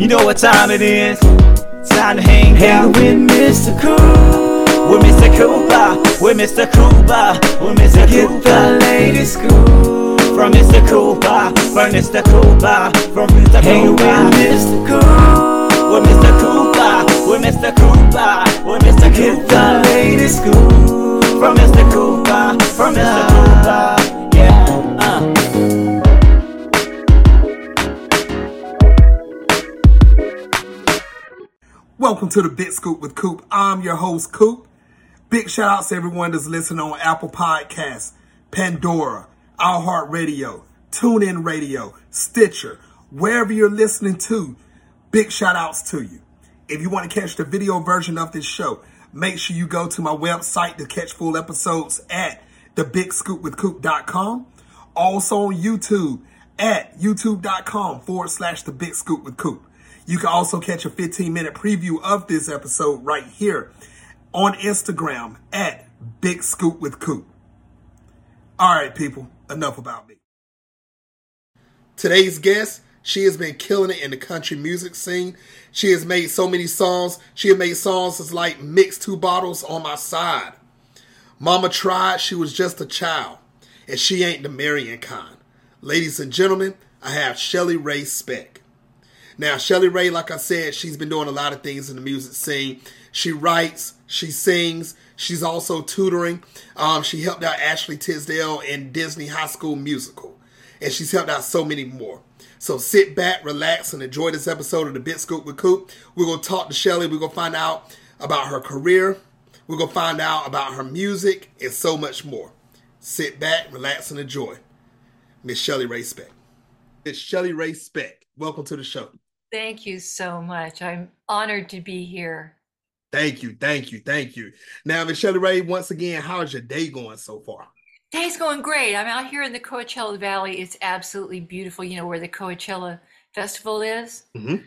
You know what time it is? Time to hang out with Mr. Cool. With Mr. Cooper, with Mr. Cooper, with Mr. Cooper. Get the latest scoop from Mr. Cooper, from Mr. Cooper, from Mr. Cooper. Hang with Mr. Cool. With Mr. Cooper, with Mr. Cooper, with Mr. Cooper. Get the latest scoop from Mr. Cooper, from Mr. Cooper. Yeah. Welcome to the Big Scoop with Coop. I'm your host, Coop. Big shout outs to everyone that's listening on Apple Podcasts, Pandora, iHeartRadio, TuneIn Radio, Stitcher, wherever you're listening to. Big shout outs to you. If you want to catch the video version of this show, make sure you go to my website to catch full episodes at thebigscoopwithcoop.com. Also on YouTube at youtube.com/thebigscoopwithcoop. You can also catch a 15-minute preview of this episode right here on Instagram at Big Scoop with Coop. All right, people, enough about me. Today's guest, she has been killing it in the country music scene. She has made so many songs. She has made songs that's like Mixed Two Bottles on My Side. Mama Tried, She Was Just a Child, and She Ain't the Marrying Kind. Ladies and gentlemen, I have Shelly Rae Speck. Now, Shelly Rae, like I said, she's been doing a lot of things in the music scene. She writes, she sings, she's also tutoring. She helped out Ashley Tisdale in Disney High School Musical. And she's helped out so many more. So sit back, relax, and enjoy this episode of the Big Scoop with Coop. We're going to talk to Shelly. We're going to find out about her career. We're going to find out about her music and so much more. Sit back, relax, and enjoy. Miss Shelly Rae Speck. Miss Shelly Rae Speck, welcome to the show. Thank you so much. I'm honored to be here. Thank you. Now, Miss Shelly Rae, once again, how is your day going so far? Day's going great. I'm out here in the Coachella Valley. It's absolutely beautiful. You know where the Coachella Festival is? Mm-hmm.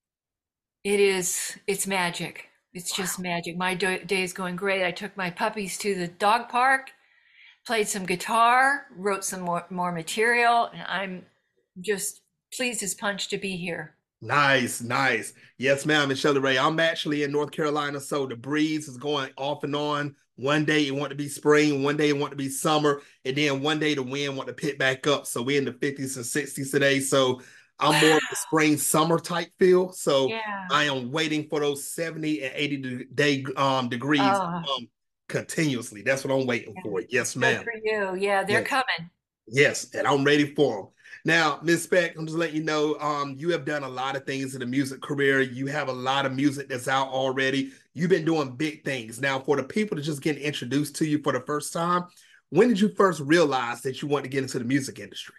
It's magic. It's just magic. My day is going great. I took my puppies to the dog park, played some guitar, wrote some more material, and I'm just pleased as punch to be here. Nice. Yes, ma'am, Miss Shelly Rae. I'm actually in North Carolina, so the breeze is going off and on. One day it want to be spring, one day it want to be summer, and then one day the wind want to pick back up. So we're in the 50s and 60s today. So I'm more of the spring, summer type feel. So yeah. I am waiting for those 70 and 80 degrees continuously. That's what I'm waiting for. Yes, ma'am. Good for you. Yeah, they're coming. Yes, and I'm ready for them. Now, Ms. Speck, I'm just letting you know, you have done a lot of things in the music career. You have a lot of music that's out already. You've been doing big things. Now, for the people that just getting introduced to you for the first time, when did you first realize that you wanted to get into the music industry?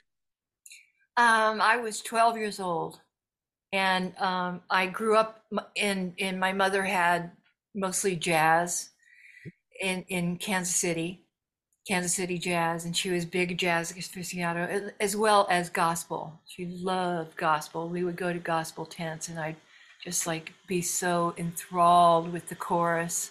I was 12 years old, and I grew up in my mother had mostly jazz in Kansas City jazz, and she was big jazz aficionado as well as gospel. She loved gospel. We would go to gospel tents, and I'd just like be so enthralled with the chorus.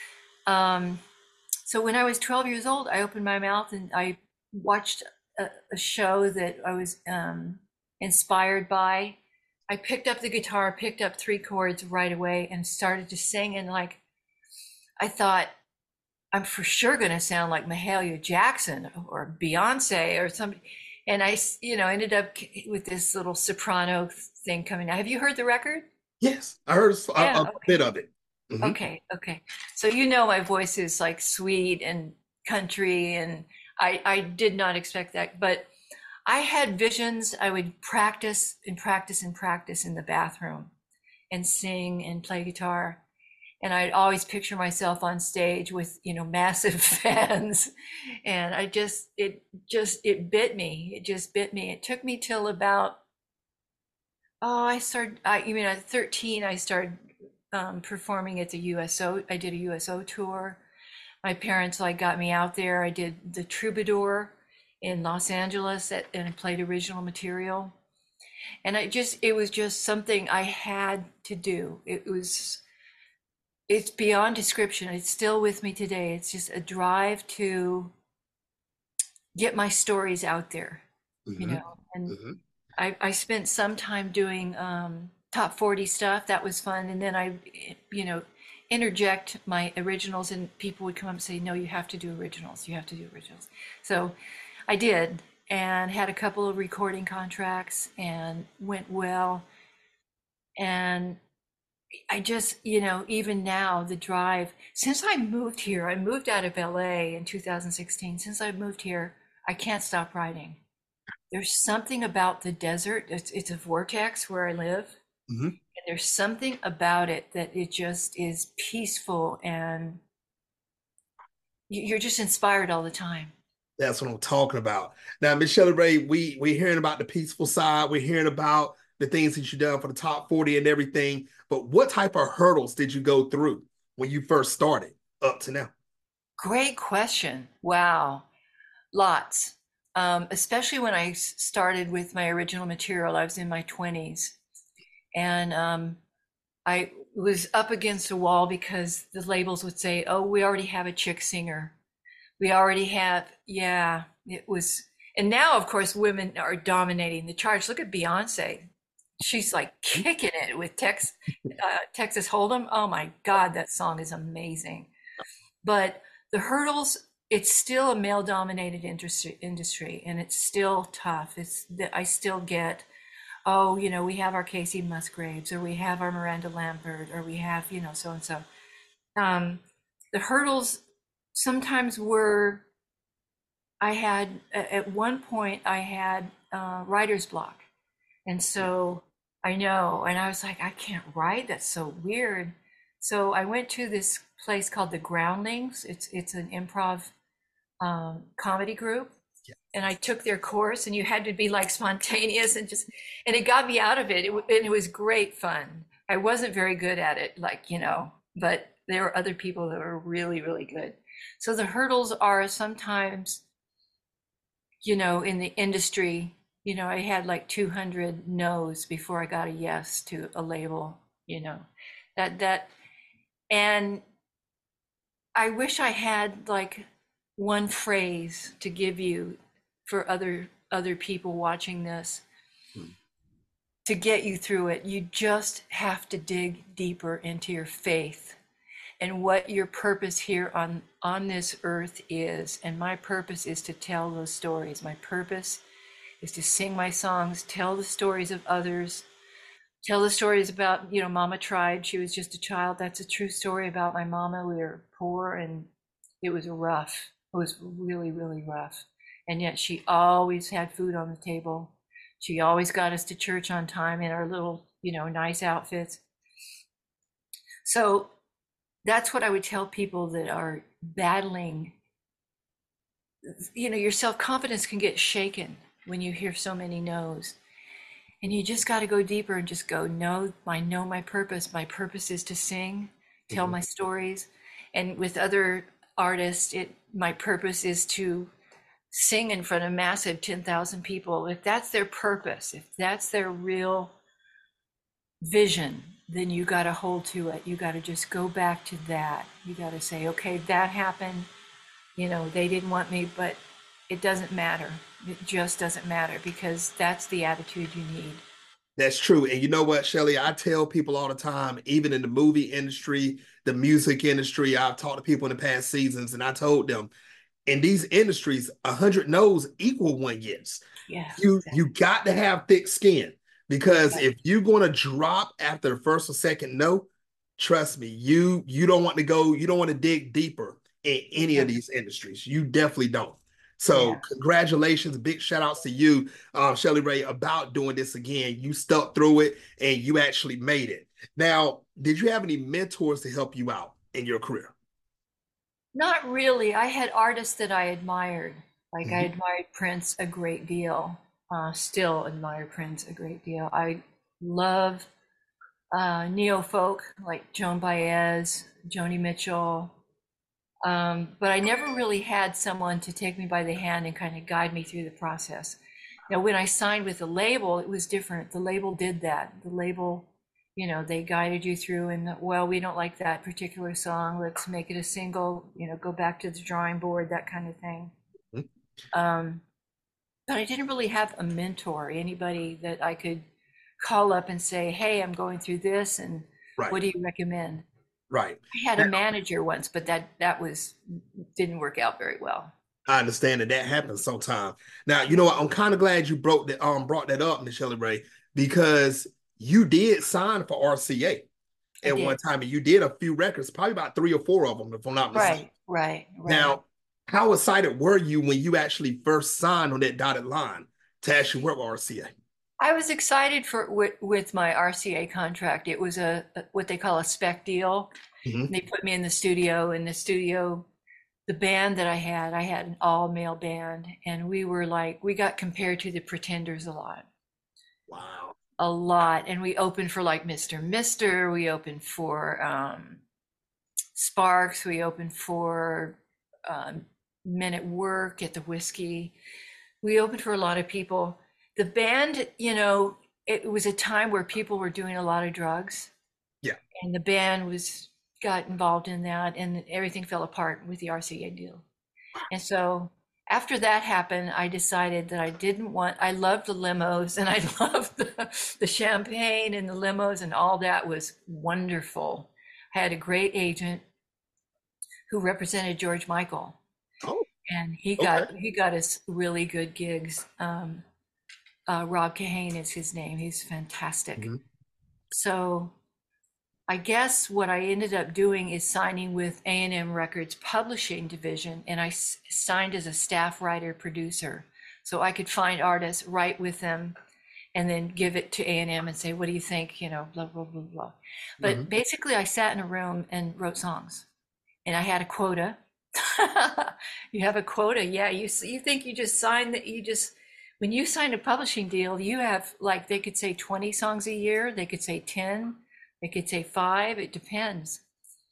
So when I was 12 years old, I opened my mouth and I watched a show that I was inspired by. I picked up the guitar, picked up 3 chords right away, and started to sing. And like, I thought, I'm for sure going to sound like Mahalia Jackson or Beyonce or somebody. And I, ended up with this little soprano thing coming out. Have you heard the record? Yes, I heard a bit of it. Mm-hmm. Okay. So my voice is like sweet and country, and I did not expect that. But I had visions. I would practice in the bathroom and sing and play guitar. And I'd always picture myself on stage with, massive fans. And it bit me. It just bit me. It took me till about, at 13, I started performing at the USO. I did a USO tour. My parents got me out there. I did the Troubadour in Los Angeles and I played original material. And it was just something I had to do. It's beyond description. It's still with me today. It's just a drive to get my stories out there, mm-hmm. And I spent some time doing top 40 stuff. That was fun. And then I, you know, interject my originals, and people would come up and say, no, you have to do originals. You have to do originals. So I did, and had a couple of recording contracts and went well. And I just, you know, even now, the drive, since I moved here, I moved out of LA in 2016. Since I moved here, I can't stop writing. There's something about the desert. It's a vortex where I live. Mm-hmm. And there's something about it that it just is peaceful, and you're just inspired all the time. That's what I'm talking about. Now, Miss Shelly Ray, we're hearing about the peaceful side. We're hearing about the things that you've done for the top 40 and everything. But what type of hurdles did you go through when you first started up to now? Great question. Wow. Lots. Especially when I started with my original material, I was in my 20s. And I was up against a wall because the labels would say, oh, we already have a chick singer. We already have, yeah, it was. And now, of course, women are dominating the charts. Look at Beyonce. She's like kicking it with Texas Hold'em. Oh my God, that song is amazing. But the hurdles, it's still a male dominated industry, and it's still tough. I still get, oh, you know, we have our Casey Musgraves, or we have our Miranda Lambert, or we have, you know, so and so. The hurdles sometimes were, I had, at one point, I had writer's block. And so I know, and I was like, I can't write. That's so weird. So I went to this place called the Groundlings. It's an improv comedy group. Yeah. And I took their course, and you had to be like spontaneous and and it got me out of it. And it was great fun. I wasn't very good at it, like, you know, but there were other people that were really, really good. So the hurdles are sometimes, you know, in the industry, you know, I had like 200 no's before I got a yes to a label, you know, and I wish I had like one phrase to give you for other people watching this to get you through it. You just have to dig deeper into your faith and what your purpose here on this earth is. And my purpose is to tell those stories. My purpose is to sing my songs, tell the stories of others, tell the stories about, you know, Mama tried. She was just a child. That's a true story about my mama. We were poor, and it was rough. It was really, really rough. And yet she always had food on the table. She always got us to church on time in our little, you know, nice outfits. So that's what I would tell people that are battling. You know, your self-confidence can get shaken when you hear so many no's. And you just got to go deeper and just go, no, I know my purpose. My purpose is to sing, tell my stories. And with other artists, my purpose is to sing in front of massive 10,000 people. If that's their purpose, if that's their real vision, then you got to hold to it. You got to just go back to that. You got to say, okay, that happened. You know, they didn't want me, but it doesn't matter. It just doesn't matter, because that's the attitude you need. That's true. And you know what, Shelly, I tell people all the time, even in the movie industry, the music industry, I've talked to people in the past seasons, and I told them, in these industries, 100 no's equal one yes. Yeah. You got to have thick skin, because if you're going to drop after the first or second no, trust me, you don't want to go, you don't want to dig deeper in any of these industries. You definitely don't. So congratulations, big shout outs to you, Shelly Ray, about doing this again. You stuck through it and you actually made it. Now, did you have any mentors to help you out in your career? Not really. I had artists that I admired. Like I admired Prince a great deal. Still admire Prince a great deal. I love neo folk like Joan Baez, Joni Mitchell. But I never really had someone to take me by the hand and kind of guide me through the process. Now, when I signed with the label, it was different. The label did that. The label, you know, they guided you through, and well, we don't like that particular song. Let's make it a single, you know, go back to the drawing board, that kind of thing. But I didn't really have a mentor, anybody that I could call up and say, hey, I'm going through this, and Right. what do you recommend? Right. I had a manager once, but that was didn't work out very well. I understand that happens sometimes. Now, you know what? I'm kind of glad you brought that up, Miss Shelly Ray, because you did sign for RCA at one time, and you did a few records, probably about 3 or 4 of them, if I'm not mistaken. Right. Now, how excited were you when you actually first signed on that dotted line to actually work with RCA? I was excited with my RCA contract. It was a what they call a spec deal. Mm-hmm. They put me in the studio. The band that I had an all-male band, and we got compared to the Pretenders a lot. Wow. A lot. And we opened for like Mr. Mister. We opened for Sparks. We opened for Men at Work at the Whiskey. We opened for a lot of people. The band, you know, it was a time where people were doing a lot of drugs. Yeah. And the band got involved in that, and everything fell apart with the RCA deal. And so after that happened, I decided that I loved the limos, and I loved the champagne and the limos, and all that was wonderful. I had a great agent who represented George Michael. Oh. And he got us really good gigs. Rob Kahane is his name. He's fantastic. Mm-hmm. So I guess what I ended up doing is signing with A&M Records publishing division, and I signed as a staff writer producer. So I could find artists, write with them, and then give it to A&M and say, what do you think? You know, blah, blah, blah, blah. But basically I sat in a room and wrote songs, and I had a quota. You have a quota. Yeah. You think you just signed that when you sign a publishing deal, you have, like, they could say 20 songs a year. They could say 10. They could say 5. It depends.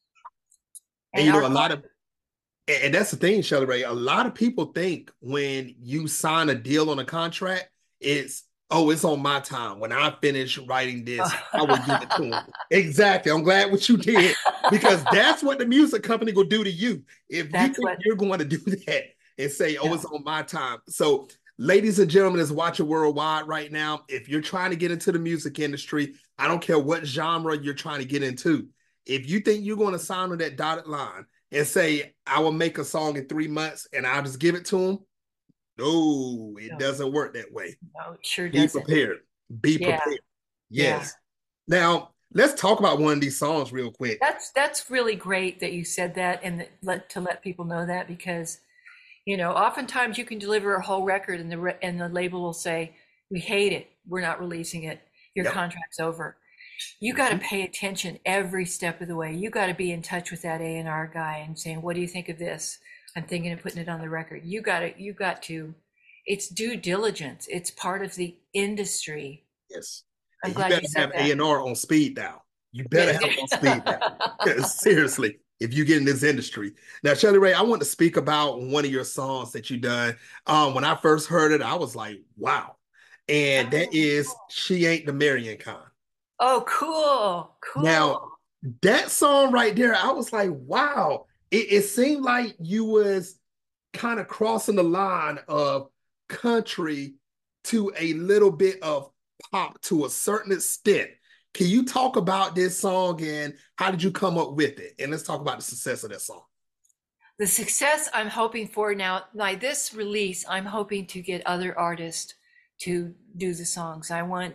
And you know, and that's the thing, Shelly Ray, a lot of people think when you sign a deal on a contract, it's on my time. When I finish writing this, I will give it to them. Exactly. I'm glad what you did, because that's what the music company will do to you. If you think you're going to do that and say, it's on my time. So, ladies and gentlemen that's watching worldwide right now, if you're trying to get into the music industry, I don't care what genre you're trying to get into. If you think you're going to sign on that dotted line and say, I will make a song in 3 months and I'll just give it to them, no, it doesn't work that way. No, it sure doesn't. Be prepared. Yes. Yeah. Now, let's talk about one of these songs real quick. That's really great that you said that, and to let people know that, because you know, oftentimes you can deliver a whole record and the label will say, we hate it. We're not releasing it. Your contract's over. You got to pay attention every step of the way. You got to be in touch with that A&R guy and saying, what do you think of this? I'm thinking of putting it on the record. You got to, it's due diligence. It's part of the industry. Yes. I'm glad you said that. You better have A&R on speed dial. You better have it on speed dial. Seriously. If you get in this industry. Now, Shelly Ray, I want to speak about one of your songs that you done. When I first heard it, I was like, wow. And that is She Ain't the Marion Kind. Oh, cool. Now, that song right there, I was like, wow. It seemed like you was kind of crossing the line of country to a little bit of pop to a certain extent. Can you talk about this song and how did you come up with it? And let's talk about the success of that song. The success I'm hoping for now, by this release, I'm hoping to get other artists to do the songs. I've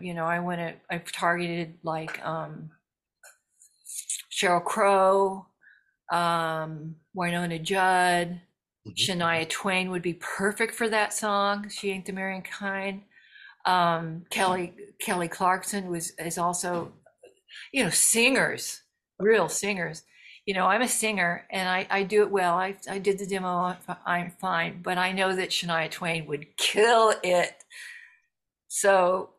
targeted like Sheryl Crow, Wynonna Judd, Shania Twain would be perfect for that song. She Ain't the Marion Kind. Kelly Clarkson is also, you know, singers, real singers. You know, I'm a singer and I do it well. I did the demo, I'm fine, but I know that Shania Twain would kill it. So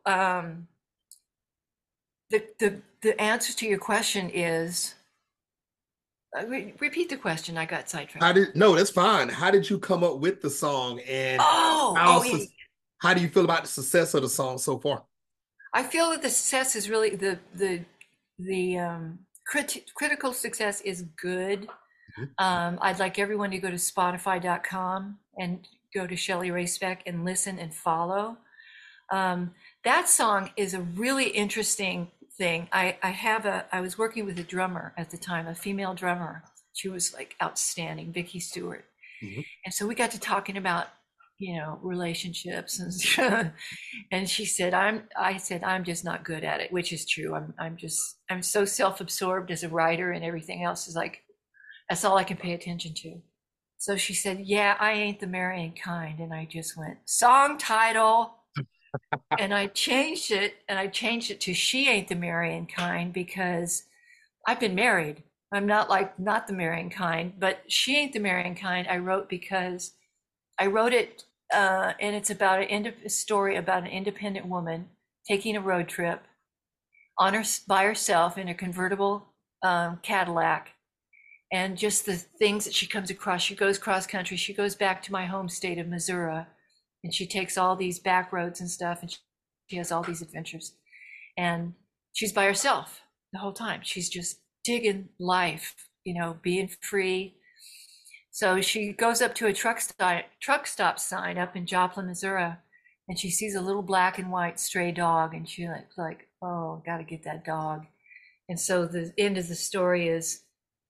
the answer to your question is, repeat the question. I got sidetracked. No, that's fine. How did you come up with the song, and how do you feel about the success of the song so far? I feel that the success is really the critical success is good. I'd like everyone to go to Spotify.com and go to Shelly Ray Speck and listen and follow. That song is a really interesting thing. I was working with a drummer at the time, a female drummer. She was like outstanding, Vicky Stewart. Mhm. And so we got to talking about, relationships and and she said, I said, I'm just not good at it, which is true. I'm so self-absorbed as a writer, and everything else is like, that's all I can pay attention to. So she said, yeah, I ain't the marrying kind. And I just went, song title. And I changed it to She Ain't the Marrying Kind, because I've been married. I'm not the marrying kind, but She Ain't the Marrying Kind I wrote because I wrote it, and it's about a story about an independent woman taking a road trip by herself in a convertible Cadillac, and just the things that she comes across. She goes cross country. She goes back to my home state of Missouri, and she takes all these back roads and stuff, and she has all these adventures. And she's by herself the whole time. She's just digging life, being free. So she goes up to a truck stop sign up in Joplin, Missouri, and she sees a little black and white stray dog, and she's like, oh, gotta get that dog. And so the end of the story is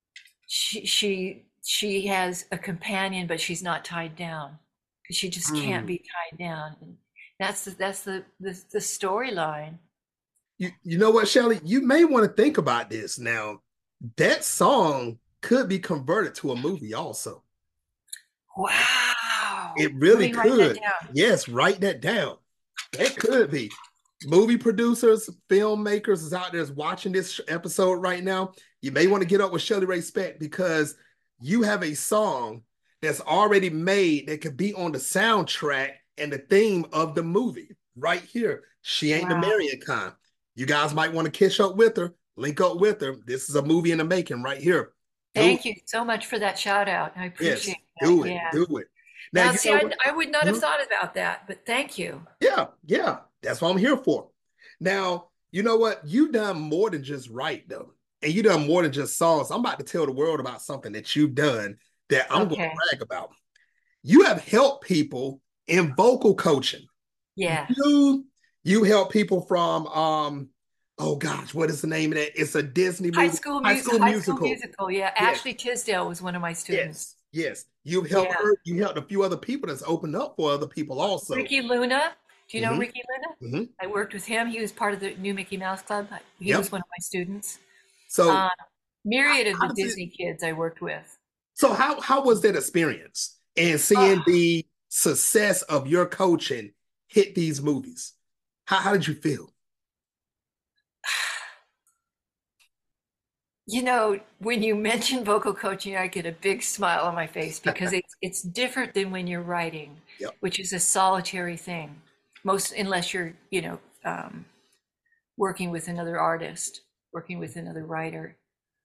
she has a companion, but she's not tied down, because she just can't be tied down. And that's the storyline. You know what, Shelley? You may want to think about this now. That song could be converted to a movie also. Wow. It really Let me write that could. down. Yes, write that down. That could be. Movie producers, filmmakers is out there is watching this episode right now. You may want to get up with Shelley Ray Speck, because you have a song that's already made that could be on the soundtrack and the theme of the movie right here. She Ain't the Marrying Kind. You guys might want to catch up with her, link up with her. This is a movie in the making right here. Thank you so much for that shout out. I appreciate that. Do it. Do it. Now see, I would not have thought about that, but thank you. Yeah. That's what I'm here for. Now, you know what? You've done more than just write, though. And you've done more than just songs. I'm about to tell the world about something that you've done that I'm going to brag about. You have helped people in vocal coaching. Yeah. You help people from oh gosh, what is the name of that? It's a Disney movie. High School Musical. Yeah. Yes. Ashley Tisdale was one of my students. Yes. You've helped her. You helped a few other people that's opened up for other people also. Ricky Luna. Do you know Ricky Luna? I worked with him. He was part of the New Mickey Mouse Club. He was one of my students. So myriad of the Disney kids I worked with. So how was that experience, and seeing the success of your coaching hit these movies? How did you feel? When you mention vocal coaching, I get a big smile on my face, because it's different than when you're writing, which is a solitary thing. Unless you're, working with another artist, working with another writer.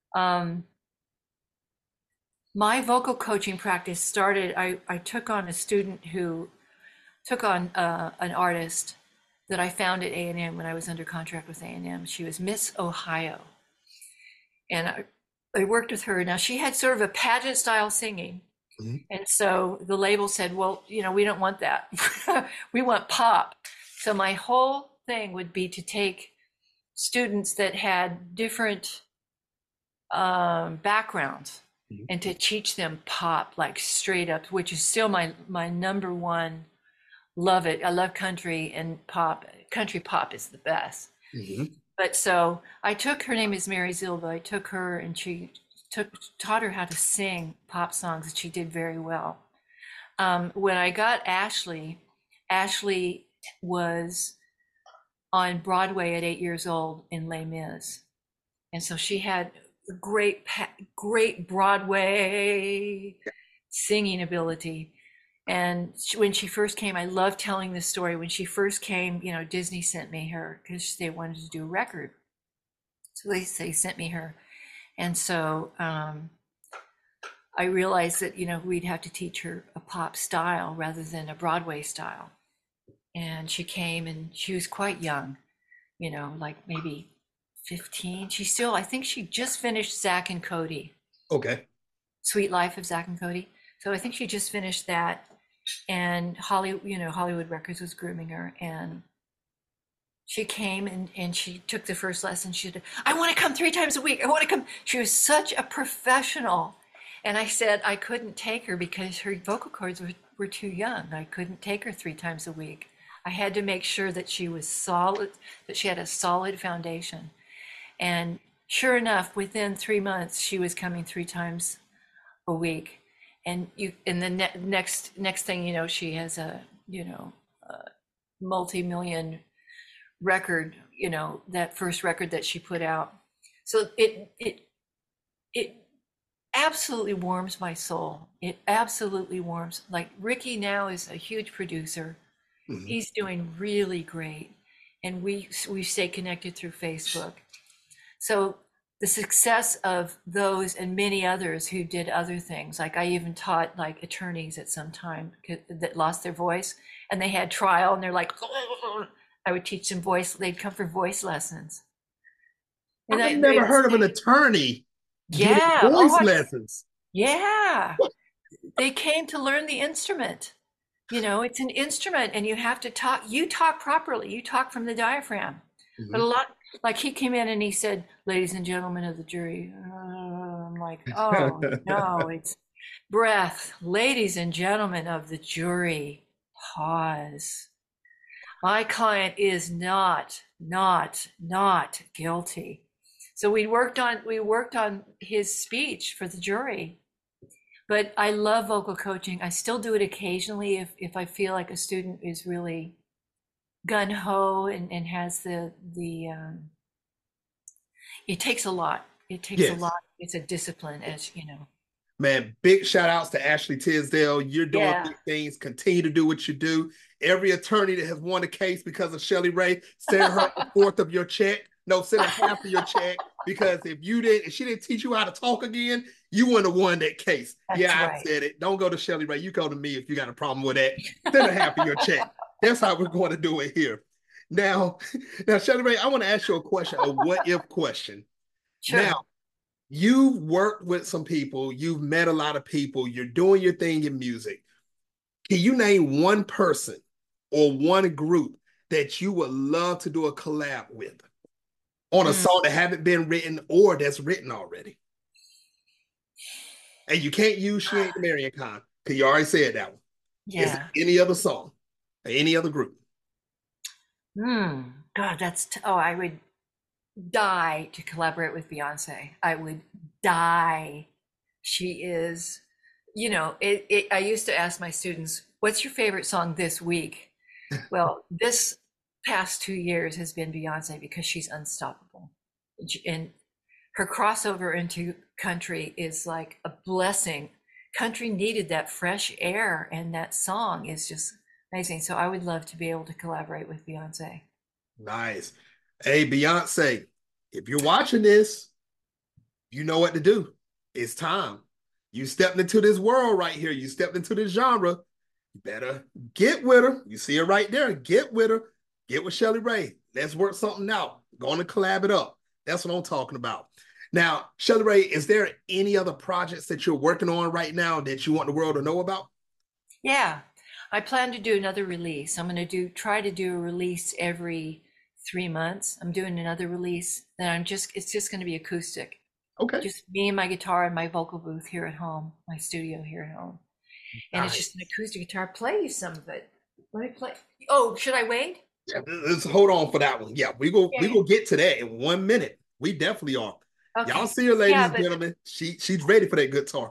My vocal coaching practice started, I took on a student who took on an artist that I found at A&M when I was under contract with A&M. She was Miss Ohio. And I worked with her. Now, she had sort of a pageant style singing. And so the label said, well, we don't want that. We want pop. So my whole thing would be to take students that had different backgrounds and to teach them pop, like straight up, which is still my number one. Love it. I love country and pop. Country pop is the best. But so I took, her name is Mary Zilba. I took her, and she taught her how to sing pop songs, and she did very well. When I got Ashley was on Broadway at 8 years old in Les Mis. And so she had great Broadway singing ability. And when she first came, I love telling this story. When she first came, Disney sent me her because they wanted to do a record. So they sent me her. And so I realized that, we'd have to teach her a pop style rather than a Broadway style. And she came, and she was quite young, like maybe 15. I think she just finished Zack and Cody. Okay. Sweet Life of Zack and Cody. So I think she just finished that. And Hollywood Records was grooming her, and she came and she took the first lesson. She said, I want to come 3 times a week. I want to come. She was such a professional. And I said I couldn't take her because her vocal cords were too young. I couldn't take her 3 times a week. I had to make sure that she was solid, that she had a solid foundation. And sure enough, within 3 months, she was coming 3 times a week. And the next thing you know, she has a multi-million record, that first record that she put out. So it absolutely warms my soul. It absolutely warms. Like Ricky now is a huge producer. Mm-hmm. He's doing really great, and we stay connected through Facebook. So the success of those and many others who did other things, like I even taught like attorneys at some time that lost their voice, and they had trial, and they're like, I would teach them voice. They'd come for voice lessons. And I've never heard of an attorney giving voice lessons. Yeah, they came to learn the instrument. It's an instrument, and you have to talk. You talk properly. You talk from the diaphragm. Mm-hmm. But a lot, like he came in and he said, "Ladies and gentlemen of the jury." I'm like, oh no, it's breath. Ladies and gentlemen of the jury, pause. My client is not guilty. So we worked on his speech for the jury. But I love vocal coaching. I still do it occasionally if I feel like a student is really gun-ho and has the it takes a lot. It takes a lot. It's a discipline, as you know. Man, big shout outs to Ashley Tisdale. You're doing big things. Continue to do what you do. Every attorney that has won a case because of Shelly Ray, send her a fourth of your check. No, send her half of your check, because if she didn't teach you how to talk again, you wouldn't have won that case. That's right. I said it. Don't go to Shelly Ray. You go to me if you got a problem with that. Send her half of your check. That's how we're going to do it here. Now, Shelly Ray, I want to ask you a question, a what if question. Sure. Now, you've worked with some people, you've met a lot of people, you're doing your thing in music. Can you name one person or one group that you would love to do a collab with on a song that haven't been written or that's written already? And you can't use She Ain't the Marion Kind, because you already said that one. Yeah. Is there any other song or any other group? God, I would die to collaborate with Beyonce. I would die. She is, I used to ask my students, what's your favorite song this week? Well, this past 2 years has been Beyonce, because she's unstoppable. And her crossover into country is like a blessing. Country needed that fresh air, and that song is just amazing. So I would love to be able to collaborate with Beyonce. Nice. Hey, Beyonce, if you're watching this, you know what to do. It's time. You stepped into this world right here. You stepped into this genre. You better get with her. You see her right there. Get with her. Get with Shelly Ray. Let's work something out. Going to collab it up. That's what I'm talking about. Now, Shelly Ray, is there any other projects that you're working on right now that you want the world to know about? Yeah, I plan to do another release. I'm going to try to do a release every 3 months. I'm doing another release that it's just going to be acoustic. Okay. Just me and my guitar and my vocal booth here at home, my studio here at home. And It's just an acoustic guitar. Play you some of it. Let me play. Oh, should I wait? Yeah, let's hold on for that one. Yeah, we go get to that in 1 minute. We definitely are. Okay. Y'all see her, ladies and gentlemen. She's ready for that guitar.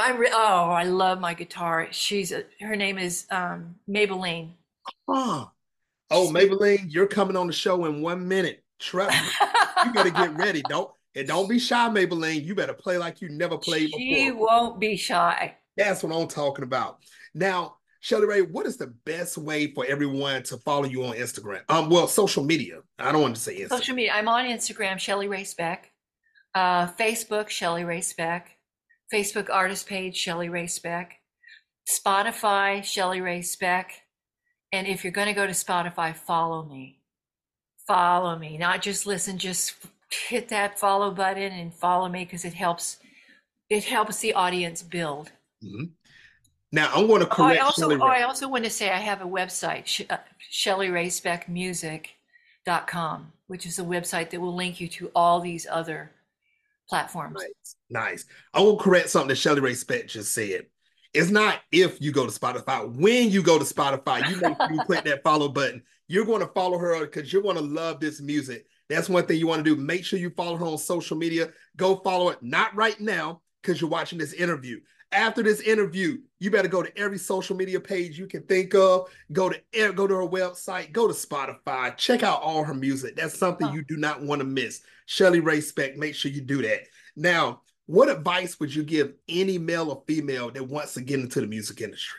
I love my guitar. Her name is Maybelline. Oh, Maybelline, you're coming on the show in 1 minute. Trust me. You better get ready. Don't be shy, Maybelline. You better play like you never played before. She won't be shy. That's what I'm talking about. Now, Shelly Ray, what is the best way for everyone to follow you on Instagram? Well, social media. I don't want to say Instagram. Social media. I'm on Instagram, Shelly Ray Speck. Facebook, Shelly Ray Speck. Facebook artist page, Shelly Ray Speck. Spotify, Shelly Ray Speck. And if you're going to go to Spotify, follow me. Follow me. Not just listen, just hit that follow button and follow me, because it helps the audience build. Mm-hmm. Now, I'm going to correct I also want to say I have a website, ShellyRaySpeckMusic.com. which is a website that will link you to all these other platforms. Nice. I will correct something that Shelly Ray Speck just said. It's not if you go to Spotify. When you go to Spotify, you make sure you click that follow button. You're going to follow her because you're going to love this music. That's one thing you want to do. Make sure you follow her on social media. Go follow it. Not right now because you're watching this interview. After this interview, you better go to every social media page you can think of. Go to her website. Go to Spotify. Check out all her music. That's something you do not want to miss. Shelly Ray Speck, make sure you do that. Now, what advice would you give any male or female that wants to get into the music industry?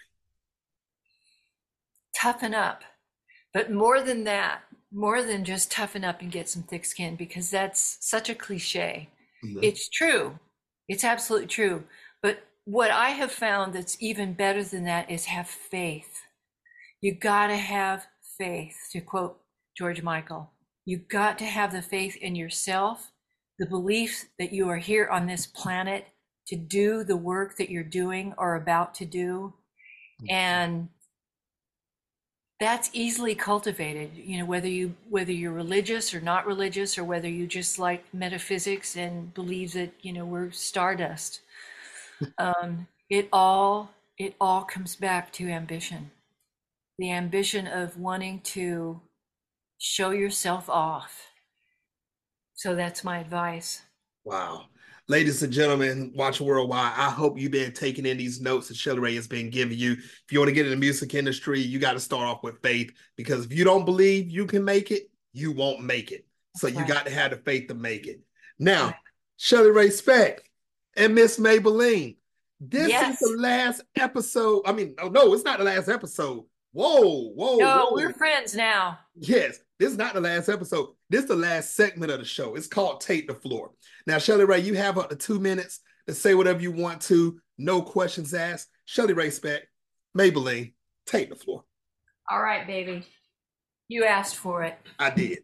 Toughen up. But more than that, more than just toughen up and get some thick skin, because that's such a cliche. Mm-hmm. It's true. It's absolutely true. But what I have found that's even better than that is have faith. You got to have faith, to quote George Michael. You got to have the faith in yourself, the belief that you are here on this planet to do the work that you're doing or about to do. And that's easily cultivated, you know, whether you're religious or not religious, or whether you just like metaphysics and believe that, you know, we're stardust. It all comes back to ambition. The ambition of wanting to show yourself off. So that's my advice. Wow. Ladies and gentlemen, watching Worldwide, I hope you've been taking in these notes that Shelly Ray has been giving you. If you want to get in the music industry, you got to start off with faith, because if you don't believe you can make it, you won't make it. So you got to have the faith to make it. Now, Shelly Ray Speck and Miss Maybelline, this is the last episode. I mean, no, it's not the last episode. Whoa. No, we're friends now. Yes, this is not the last episode. This is the last segment of the show. It's called Take the Floor. Now, Shelly Ray, you have up to 2 minutes to say whatever you want to. No questions asked. Shelly Ray Speck, Maybelline, take the floor. All right, baby. You asked for it. I did.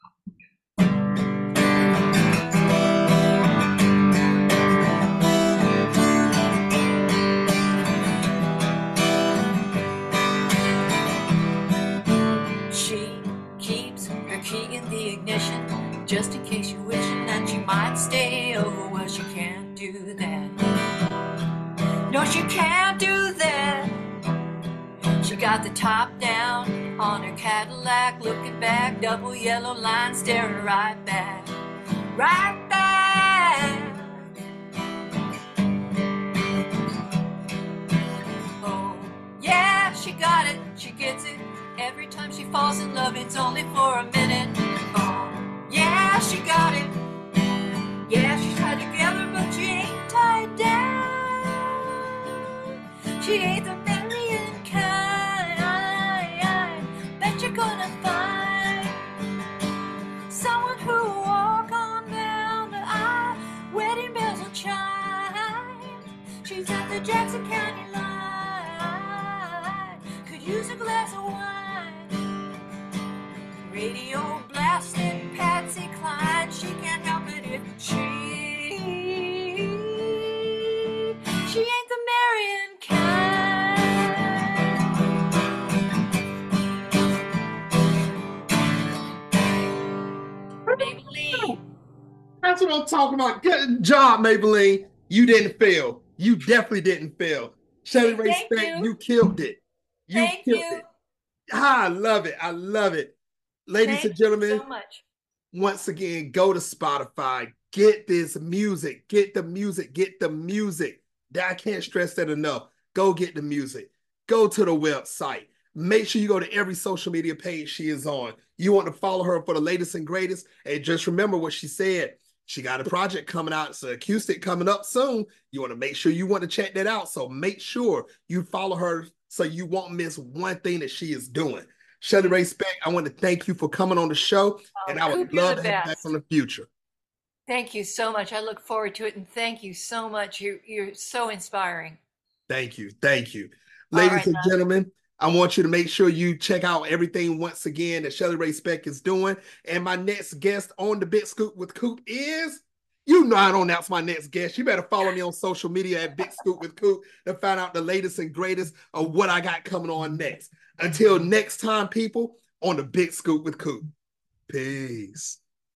Just in case you're wishing that you might stay over. Well, she can't do that. No, she can't do that. She got the top down on her Cadillac, looking back, double yellow line staring right back. Right back. Oh, yeah, she got it, she gets it. Every time she falls in love, it's only for a minute. Yeah, she got it. Yeah, she's tied together, but she ain't tied down. She ain't the Marian kind. Bet you're gonna find someone who will walk on down the aisle. Wedding bells will chime. She's at the Jackson County line. Could use a glass of wine. Radio blasting Patsy Cline. She can't help it if she ain't the Marian kind. Maybelline. That's what I'm talking about. Good job, Maybelline. You didn't fail. You definitely didn't fail. Shelly Ray Speck, you killed it. You killed it. I love it. I love it. Ladies and gentlemen, so much. Once again, go to Spotify. Get this music. Get the music. Get the music. I can't stress that enough. Go get the music. Go to the website. Make sure you go to every social media page she is on. You want to follow her for the latest and greatest. And just remember what she said. She got a project coming out. It's an acoustic coming up soon. You want to make sure you want to check that out. So make sure you follow her so you won't miss one thing that she is doing. Shelly Ray Speck, I want to thank you for coming on the show, and I would love to have you back in the future. Thank you so much. I look forward to it, and thank you so much. You're so inspiring. Thank you. Thank you. Ladies and gentlemen, I want you to make sure you check out everything once again that Shelly Ray Speck is doing. And my next guest on the Big Scoop with Coop is, you know I don't announce my next guest. You better follow me on social media at Big Scoop with Coop to find out the latest and greatest of what I got coming on next. Until next time, people, on the Big Scoop with Coop. Peace.